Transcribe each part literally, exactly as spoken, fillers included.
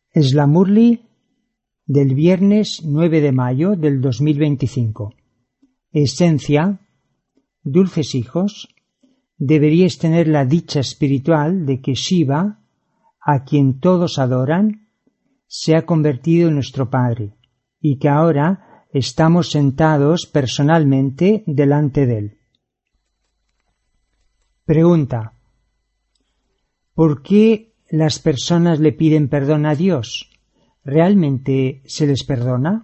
Slamurli del viernes nueve de mayo del dos mil veinticinco. Esencia: dulces hijos, deberíais tener la dicha espiritual de que Shiva, a quien todos adoran, se ha convertido en nuestro Padre, y que ahora estamos sentados personalmente delante de él. Pregunta: ¿por qué las personas le piden perdón a Dios? ¿Realmente se les perdona?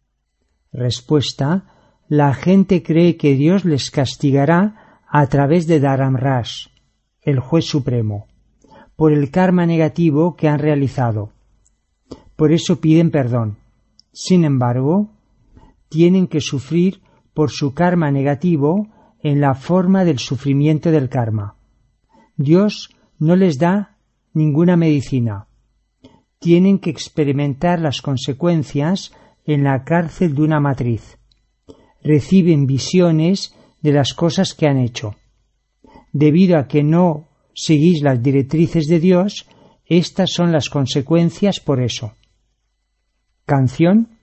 Respuesta: la gente cree que Dios les castigará a través de Dharamraj, el juez supremo, por el karma negativo que han realizado. Por eso piden perdón. Sin embargo, tienen que sufrir por su karma negativo en la forma del sufrimiento del karma. Dios no les da ninguna medicina. Tienen que experimentar las consecuencias en la cárcel de una matriz. Reciben visiones de las cosas que han hecho. Debido a que no seguís las directrices de Dios, estas son las consecuencias por eso. Canción: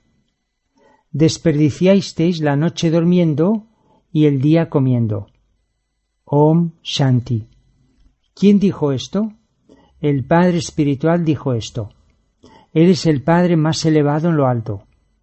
desperdiciasteis la noche durmiendo y el día comiendo. Om Shanti. ¿Quién dijo esto? El Padre Espiritual dijo esto. Él es el Padre más elevado en lo alto.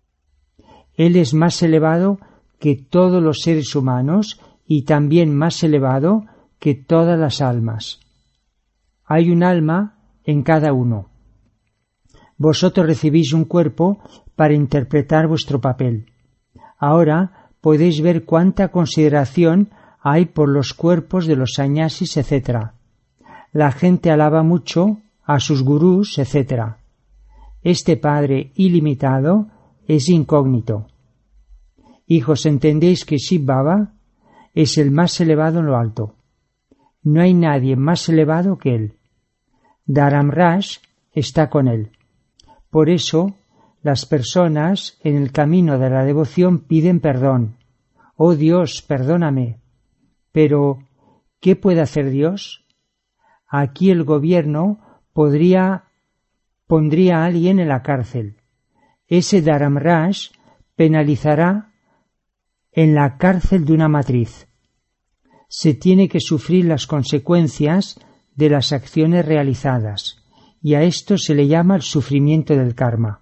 Él es más elevado que todos los seres humanos y también más elevado que todas las almas. Hay un alma en cada uno. Vosotros recibís un cuerpo para interpretar vuestro papel. Ahora podéis ver cuánta consideración hay por los cuerpos de los sannyasis, etcétera. La gente alaba mucho a sus gurús, etcétera. Este Padre ilimitado es incógnito. Hijos, entendéis que Shiv Baba es el más elevado en lo alto. No hay nadie más elevado que él. Dharamraj está con él. Por eso, las personas en el camino de la devoción piden perdón. Oh Dios, perdóname. Pero, ¿qué puede hacer Dios? Aquí el gobierno podría, pondría a alguien en la cárcel. Ese Dharamraj penalizará en la cárcel de una matriz. Se tiene que sufrir las consecuencias de las acciones realizadas, y a esto se le llama el sufrimiento del karma.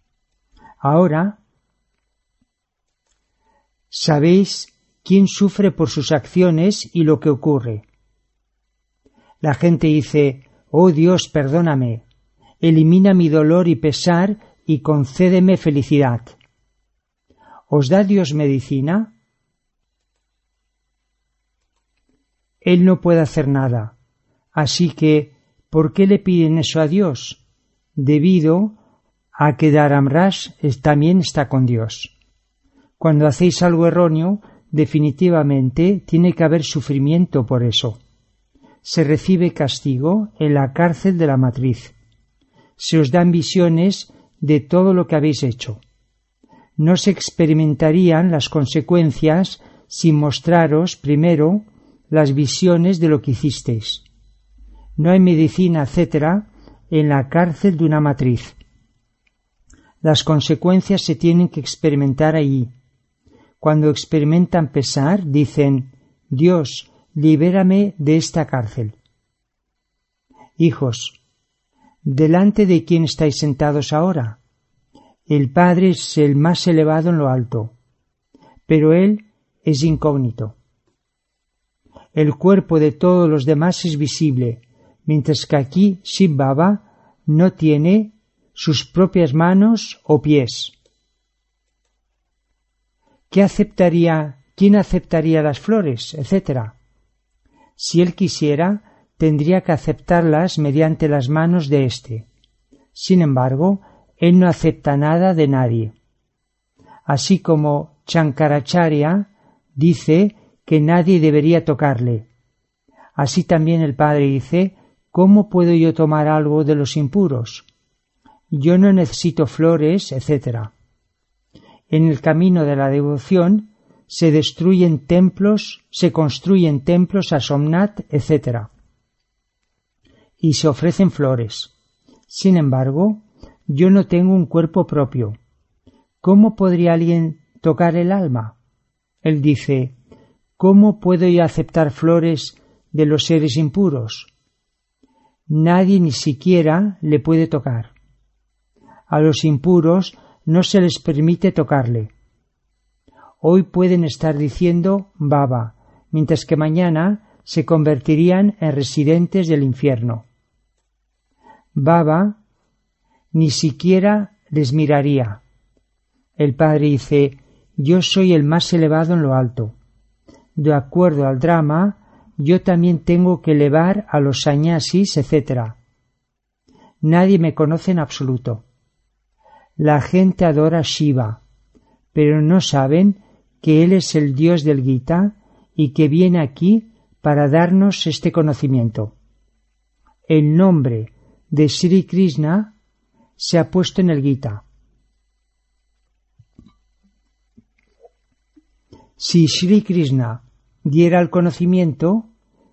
Ahora, sabéis quién sufre por sus acciones y lo que ocurre. La gente dice: oh Dios, perdóname, elimina mi dolor y pesar y concédeme felicidad. ¿Os da Dios medicina? Él no puede hacer nada. Así que, ¿por qué le piden eso a Dios? Debido a que Dharamraj también está con Dios. Cuando hacéis algo erróneo, definitivamente tiene que haber sufrimiento por eso. Se recibe castigo en la cárcel de la matriz. Se os dan visiones de todo lo que habéis hecho. No se experimentarían las consecuencias sin mostraros primero las visiones de lo que hicisteis. No hay medicina, etcétera, en la cárcel de una matriz. Las consecuencias se tienen que experimentar allí. Cuando experimentan pesar, dicen: Dios, libérame de esta cárcel. Hijos, ¿delante de quién estáis sentados ahora? El Padre es el más elevado en lo alto, pero Él es incógnito. El cuerpo de todos los demás es visible, mientras que aquí Shiv Baba no tiene sus propias manos o pies. ¿Qué aceptaría, quién aceptaría las flores, etcétera? Si él quisiera, tendría que aceptarlas mediante las manos de éste. Sin embargo, él no acepta nada de nadie. Así como Shankaracharya dice que nadie debería tocarle. Así también el Padre dice: ¿cómo puedo yo tomar algo de los impuros? Yo no necesito flores, etcétera. En el camino de la devoción se destruyen templos, se construyen templos a Somnath, etcétera. Y se ofrecen flores. Sin embargo, yo no tengo un cuerpo propio. ¿Cómo podría alguien tocar el alma? Él dice, ¿cómo puedo yo aceptar flores de los seres impuros? Nadie ni siquiera le puede tocar. A los impuros no se les permite tocarle. Hoy pueden estar diciendo Baba, mientras que mañana se convertirían en residentes del infierno. Baba ni siquiera les miraría. El Padre dice, yo soy el más elevado en lo alto. De acuerdo al drama, yo también tengo que elevar a los sannyasis, etcétera. Nadie me conoce en absoluto. La gente adora a Shiva, pero no saben que Él es el Dios del Gita y que viene aquí para darnos este conocimiento. El nombre de Sri Krishna se ha puesto en el Gita. Si Sri Krishna diera el conocimiento,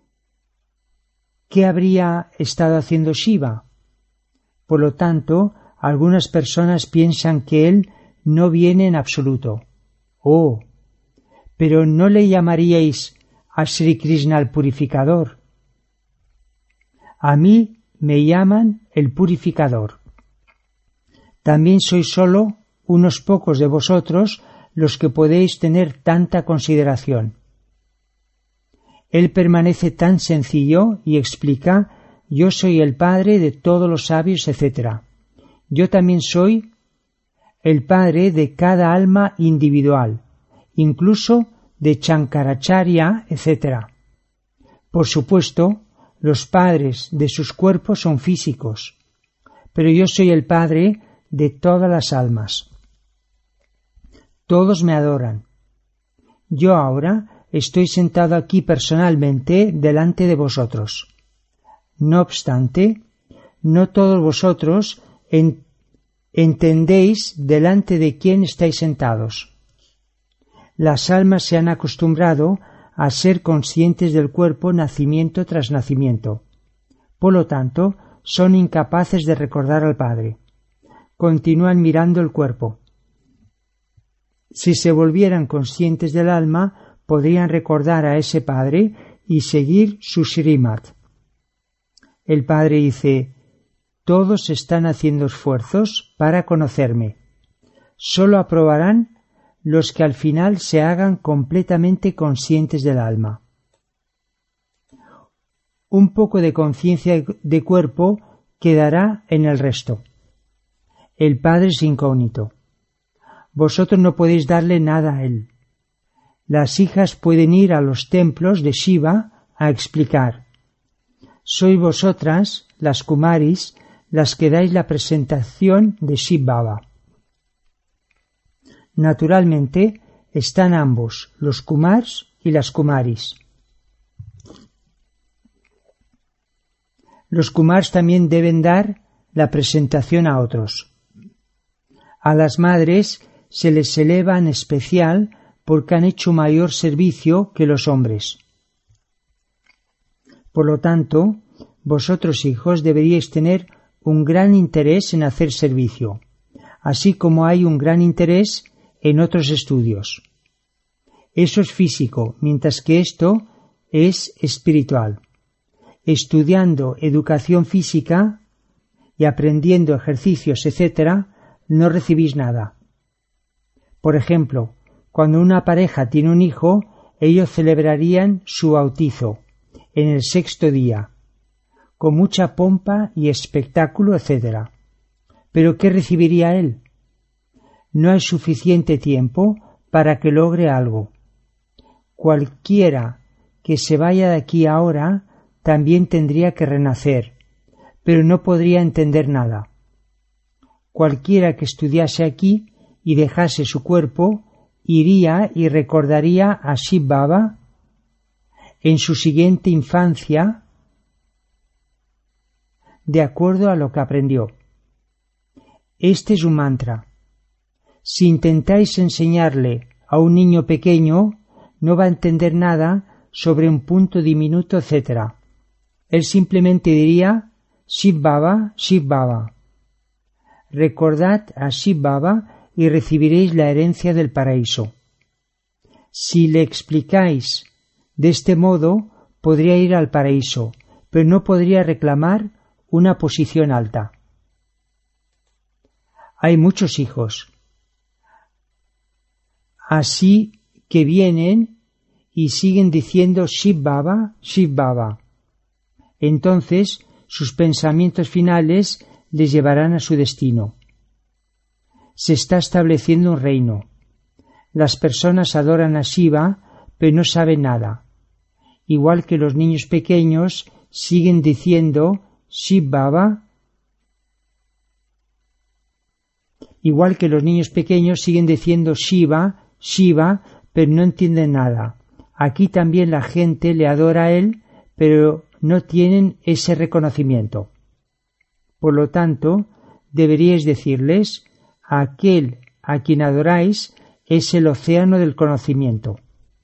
¿qué habría estado haciendo Shiva? Por lo tanto, algunas personas piensan que él no viene en absoluto. Oh, pero ¿no le llamaríais a Sri Krishna el purificador? A mí me llaman el purificador. También sois solo unos pocos de vosotros los que podéis tener tanta consideración. Él permanece tan sencillo y explica, yo soy el padre de todos los sabios, etcétera. Yo también soy el padre de cada alma individual, incluso de Chankaracharya, etcétera. Por supuesto, los padres de sus cuerpos son físicos, pero yo soy el padre de todas las almas. Todos me adoran. Yo ahora estoy sentado aquí personalmente delante de vosotros. No obstante, no todos vosotros en, entendéis delante de quién estáis sentados. Las almas se han acostumbrado a ser conscientes del cuerpo nacimiento tras nacimiento. Por lo tanto, son incapaces de recordar al Padre. Continúan mirando el cuerpo. Si se volvieran conscientes del alma, podrían recordar a ese Padre y seguir su Srimad. El Padre dice, todos están haciendo esfuerzos para conocerme. Solo aprobarán los que al final se hagan completamente conscientes del alma. Un poco de conciencia de cuerpo quedará en el resto. El Padre es incógnito. Vosotros no podéis darle nada a él. Las hijas pueden ir a los templos de Shiva a explicar. Sois vosotras, las Kumaris, las que dais la presentación de Shiv Baba. Naturalmente, están ambos, los Kumars y las Kumaris. Los Kumars también deben dar la presentación a otros. A las madres se les eleva en especial porque han hecho mayor servicio que los hombres. Por lo tanto, vosotros hijos deberíais tener un gran interés en hacer servicio, así como hay un gran interés en otros estudios. Eso es físico, mientras que esto es espiritual. Estudiando educación física y aprendiendo ejercicios, etcétera, no recibís nada. Por ejemplo, cuando una pareja tiene un hijo, ellos celebrarían su bautizo en el sexto día, con mucha pompa y espectáculo, etcétera. ¿Pero qué recibiría él? No hay suficiente tiempo para que logre algo. Cualquiera que se vaya de aquí ahora también tendría que renacer, pero no podría entender nada. Cualquiera que estudiase aquí y dejase su cuerpo, iría y recordaría a Shiv Baba en su siguiente infancia de acuerdo a lo que aprendió. Este es un mantra. Si intentáis enseñarle a un niño pequeño, no va a entender nada sobre un punto diminuto, etcétera. Él simplemente diría Shiv Baba, Shiv Baba. recordad a Shiv Baba y recibiréis la herencia del paraíso. Si le explicáis de este modo, podría ir al paraíso, pero no podría reclamar una posición alta. Hay muchos hijos, así que vienen y siguen diciendo Shiv Baba, Shiv Baba. Entonces sus pensamientos finales les llevarán a su destino. Se está estableciendo un reino. Las personas adoran a Shiva, pero no saben nada. Igual que los niños pequeños siguen diciendo Shiv Baba, igual que los niños pequeños siguen diciendo Shiva, Shiva, pero no entienden nada. Aquí también la gente le adora a él, pero no tienen ese reconocimiento. Por lo tanto, deberíais decirles, aquel a quien adoráis es el océano del conocimiento.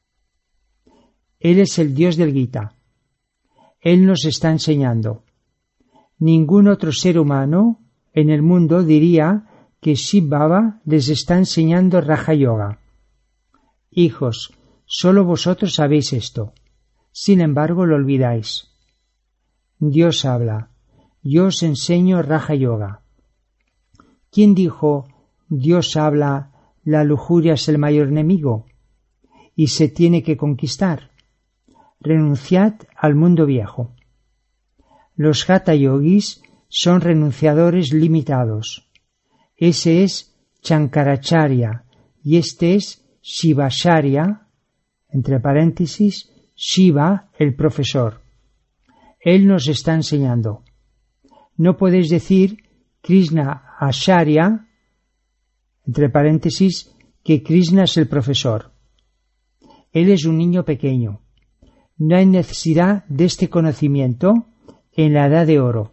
Él es el Dios del Gita. Él nos está enseñando. Ningún otro ser humano en el mundo diría que Shiv Baba les está enseñando Raja Yoga. Hijos, solo vosotros sabéis esto. Sin embargo, lo olvidáis. Dios habla. Yo os enseño Raja Yoga. ¿Quién dijo, Dios habla, la lujuria es el mayor enemigo y se tiene que conquistar? Renunciad al mundo viejo. Los Hatha Yogis son renunciadores limitados. Ese es Shankaracharya y este es Shivacharya, entre paréntesis, Shiva, el profesor. Él nos está enseñando. No podéis decir Krishna Acharya, entre paréntesis, que Krishna es el profesor. Él es un niño pequeño. No hay necesidad de este conocimiento en la edad de oro.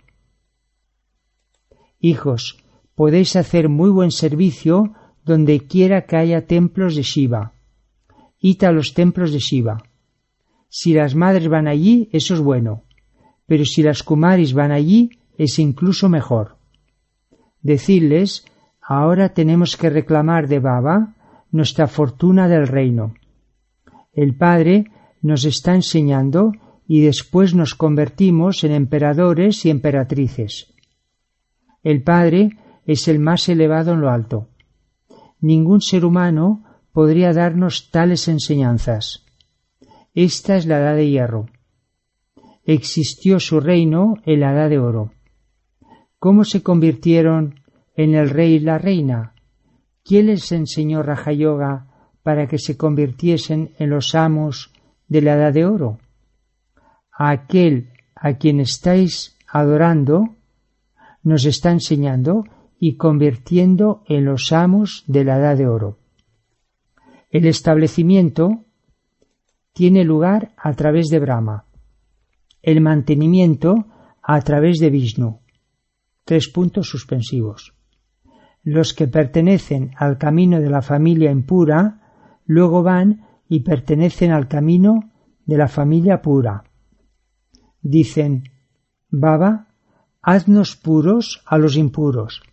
Hijos, podéis hacer muy buen servicio donde quiera que haya templos de Shiva. Id a los templos de Shiva. Si las madres van allí, eso es bueno, pero si las kumaris van allí, es incluso mejor. Decidles, ahora tenemos que reclamar de Baba nuestra fortuna del reino. El Padre nos está enseñando y después nos convertimos en emperadores y emperatrices. El Padre es el más elevado en lo alto. Ningún ser humano podría darnos tales enseñanzas. Esta es la edad de hierro. Existió su reino en la edad de oro. ¿Cómo se convirtieron en el rey y la reina? ¿Quién les enseñó Raja Yoga para que se convirtiesen en los amos de la edad de oro? Aquel a quien estáis adorando nos está enseñando y convirtiendo en los amos de la edad de oro. El establecimiento tiene lugar a través de Brahma, el mantenimiento a través de Vishnu. Tres puntos suspensivos. Los que pertenecen al camino de la familia impura, luego van y pertenecen al camino de la familia pura. Dicen, Baba, haznos puros a los impuros.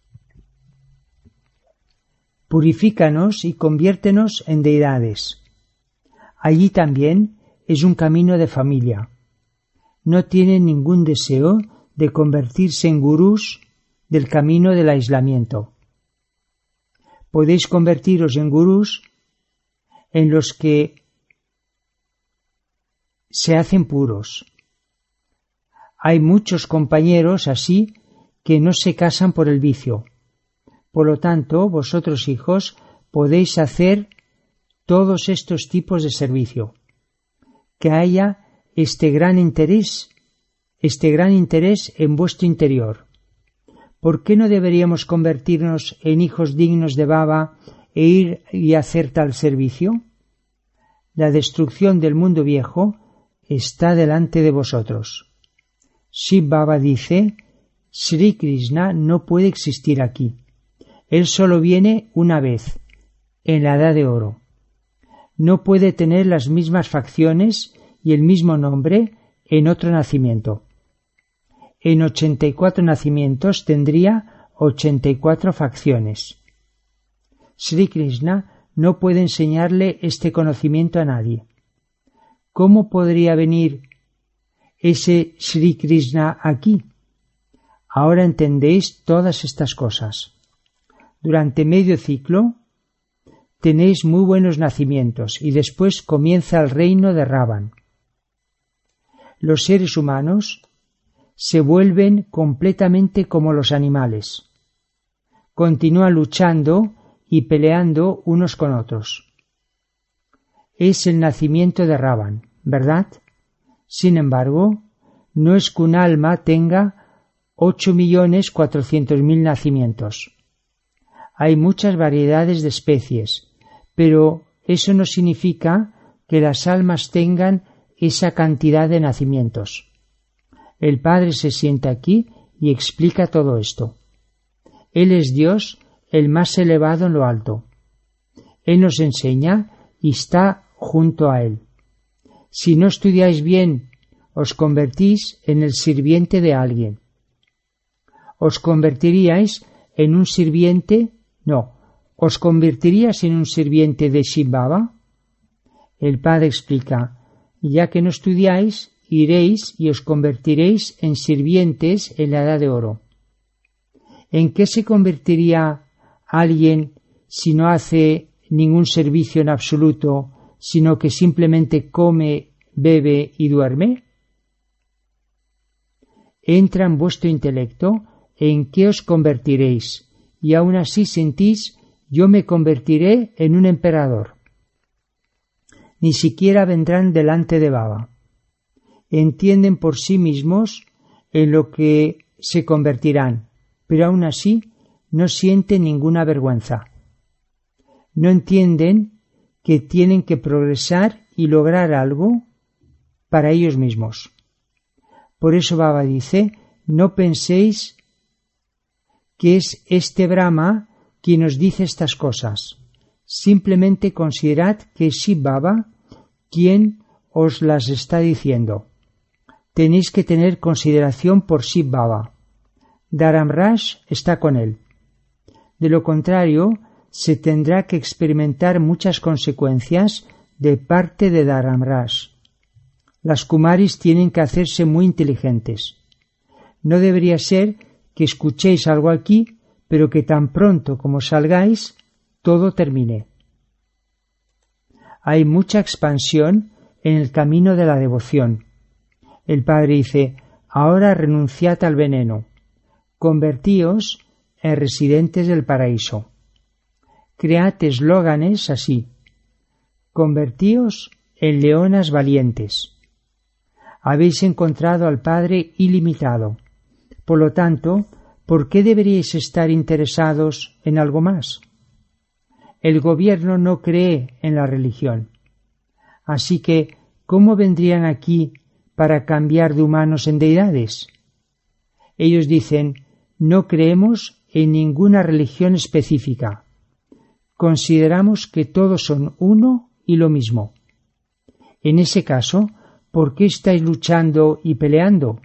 Purifícanos y conviértenos en deidades. Allí también es un camino de familia. No tienen ningún deseo de convertirse en gurús del camino del aislamiento. Podéis convertiros en gurús en los que se hacen puros. Hay muchos compañeros así que no se casan por el vicio. Por lo tanto, vosotros hijos podéis hacer todos estos tipos de servicio. Que haya este gran interés, este gran interés en vuestro interior. ¿Por qué no deberíamos convertirnos en hijos dignos de Baba e ir y hacer tal servicio? La destrucción del mundo viejo está delante de vosotros. Shiv Baba dice, Sri Krishna no puede existir aquí. Él solo viene una vez, en la edad de oro. No puede tener las mismas facciones y el mismo nombre en otro nacimiento. En ochenta y cuatro nacimientos tendría ochenta y cuatro facciones. Sri Krishna no puede enseñarle este conocimiento a nadie. ¿Cómo podría venir ese Sri Krishna aquí? Ahora entendéis todas estas cosas. Durante medio ciclo tenéis muy buenos nacimientos y después comienza el reino de Ravan. Los seres humanos se vuelven completamente como los animales. Continúan luchando y peleando unos con otros. Es el nacimiento de Ravan, ¿verdad? Sin embargo, no es que un alma tenga ocho millones cuatrocientos mil nacimientos. Hay muchas variedades de especies, pero eso no significa que las almas tengan esa cantidad de nacimientos. El Padre se sienta aquí y explica todo esto. Él es Dios, el más elevado en lo alto. Él nos enseña y está junto a Él. Si no estudiáis bien, os convertís en el sirviente de alguien. ¿Os convertiríais en un sirviente? No. ¿Os convertiríais en un sirviente de Shiv Baba? El Padre explica, ya que no estudiáis, iréis y os convertiréis en sirvientes en la Edad de Oro. ¿En qué se convertiría alguien si no hace ningún servicio en absoluto, sino que simplemente come, bebe y duerme? Entra en vuestro intelecto en qué os convertiréis, y aún así sentís, yo me convertiré en un emperador. Ni siquiera vendrán delante de Baba. Entienden por sí mismos en lo que se convertirán, pero aún así no sienten ninguna vergüenza. No entienden que tienen que progresar y lograr algo para ellos mismos. Por eso Baba dice, no penséis que es este Brahma quien os dice estas cosas. Simplemente considerad que es Shiv Baba quien os las está diciendo. Tenéis que tener consideración por Shiv Baba. Dharamraj está con él. De lo contrario, se tendrá que experimentar muchas consecuencias de parte de Dharamraj. Las Kumaris tienen que hacerse muy inteligentes. No debería ser que escuchéis algo aquí, pero que tan pronto como salgáis, todo termine. Hay mucha expansión en el camino de la devoción. El Padre dice, ahora renunciad al veneno, convertíos en residentes del paraíso. Cread eslóganes así, convertíos en leonas valientes. Habéis encontrado al Padre ilimitado. Por lo tanto, ¿por qué deberíais estar interesados en algo más? El gobierno no cree en la religión. Así que, ¿cómo vendrían aquí para cambiar de humanos en deidades? Ellos dicen, no creemos en ninguna religión específica. Consideramos que todos son uno y lo mismo. En ese caso, ¿por qué estáis luchando y peleando?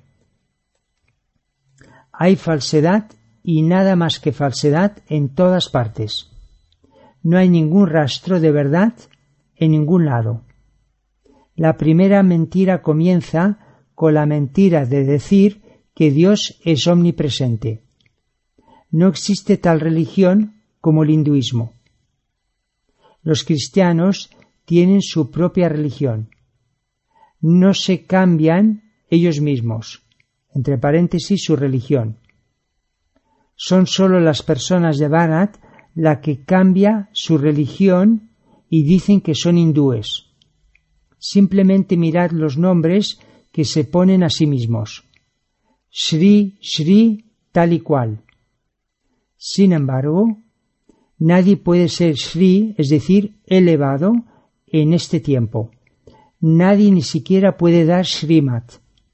Hay falsedad y nada más que falsedad en todas partes. No hay ningún rastro de verdad en ningún lado. La primera mentira comienza con la mentira de decir que Dios es omnipresente. No existe tal religión como el hinduismo. Los cristianos tienen su propia religión. No se cambian ellos mismos, entre paréntesis su religión. Son sólo las personas de Bharat la que cambia su religión y dicen que son hindúes. Simplemente mirad los nombres que se ponen a sí mismos. Shri, Shri, tal y cual. Sin embargo, nadie puede ser Shri, es decir, elevado, en este tiempo. Nadie ni siquiera puede dar Srimat.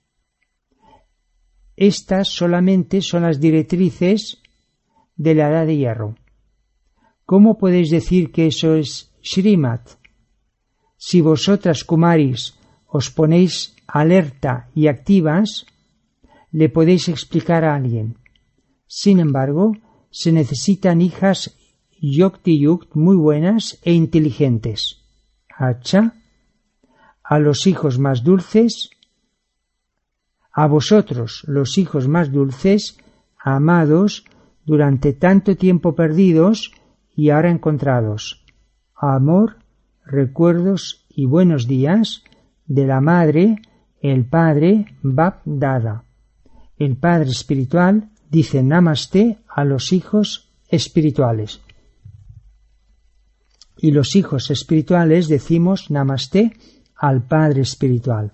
Estas solamente son las directrices de la Edad de Hierro. ¿Cómo podéis decir que eso es Srimat? Si vosotras, Kumaris, os ponéis alerta y activas, le podéis explicar a alguien. Sin embargo, se necesitan hijas Yukti-Yukt muy buenas e inteligentes. Acha, a los hijos más dulces, a vosotros los hijos más dulces, amados, durante tanto tiempo perdidos y ahora encontrados. Amor, recuerdos y buenos días de la Madre, el Padre Bap Dada. El Padre Espiritual dice Namaste a los hijos espirituales. Y los hijos espirituales decimos Namaste al Padre Espiritual.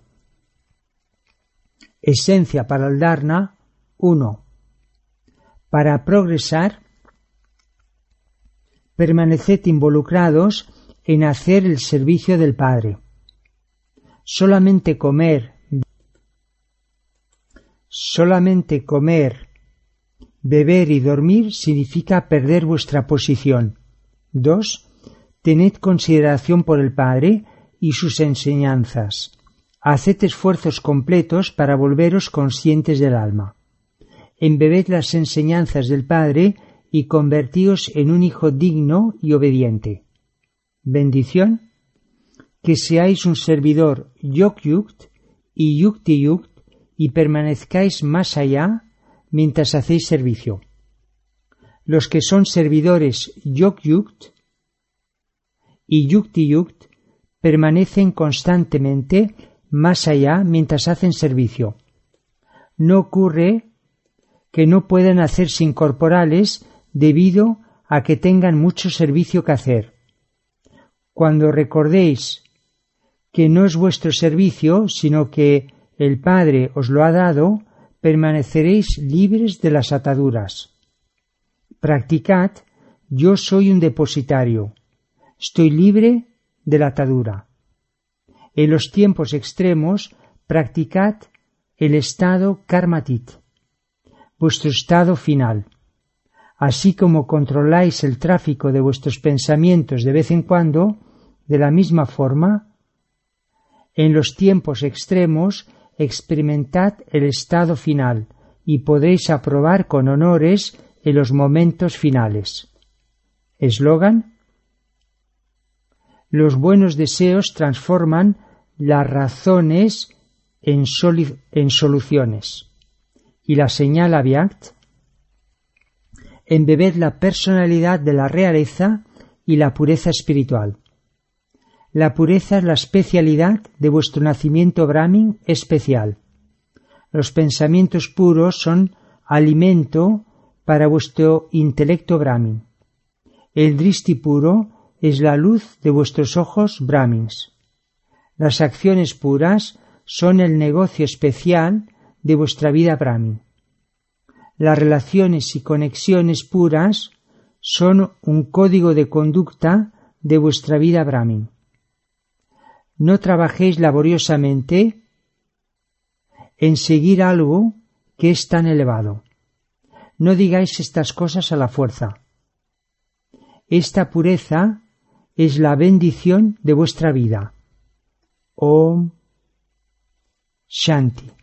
Esencia para el Dharna uno. Para progresar, permaneced involucrados en hacer el servicio del Padre. Solamente comer, solamente comer, beber y dormir significa perder vuestra posición. dos. Tened consideración por el Padre y sus enseñanzas. Haced esfuerzos completos para volveros conscientes del alma. Embebed las enseñanzas del Padre y convertíos en un hijo digno y obediente. Bendición. Que seáis un servidor Yok-Yukt y Yukti-Yukt y permanezcáis más allá mientras hacéis servicio. Los que son servidores Yok-Yukt y Yukti-Yukt permanecen constantemente más allá mientras hacen servicio. No ocurre que no puedan hacerse incorporales debido a que tengan mucho servicio que hacer. Cuando recordéis que no es vuestro servicio, sino que el Padre os lo ha dado, permaneceréis libres de las ataduras. Practicad, yo soy un depositario, estoy libre de la atadura. En los tiempos extremos, practicad el estado karmatit, vuestro estado final. Así como controláis el tráfico de vuestros pensamientos de vez en cuando, de la misma forma, en los tiempos extremos experimentad el estado final y podréis aprobar con honores en los momentos finales. Eslogan: los buenos deseos transforman las razones en, soli- en soluciones. Y la señal Avyakt: embebed la personalidad de la realeza y la pureza espiritual. La pureza es la especialidad de vuestro nacimiento Brahmin especial. Los pensamientos puros son alimento para vuestro intelecto Brahmin. El Dristi puro es la luz de vuestros ojos Brahmins. Las acciones puras son el negocio especial de vuestra vida Brahmin. Las relaciones y conexiones puras son un código de conducta de vuestra vida Brahmin. No trabajéis laboriosamente en seguir algo que es tan elevado. No digáis estas cosas a la fuerza. Esta pureza es la bendición de vuestra vida. Om Shanti.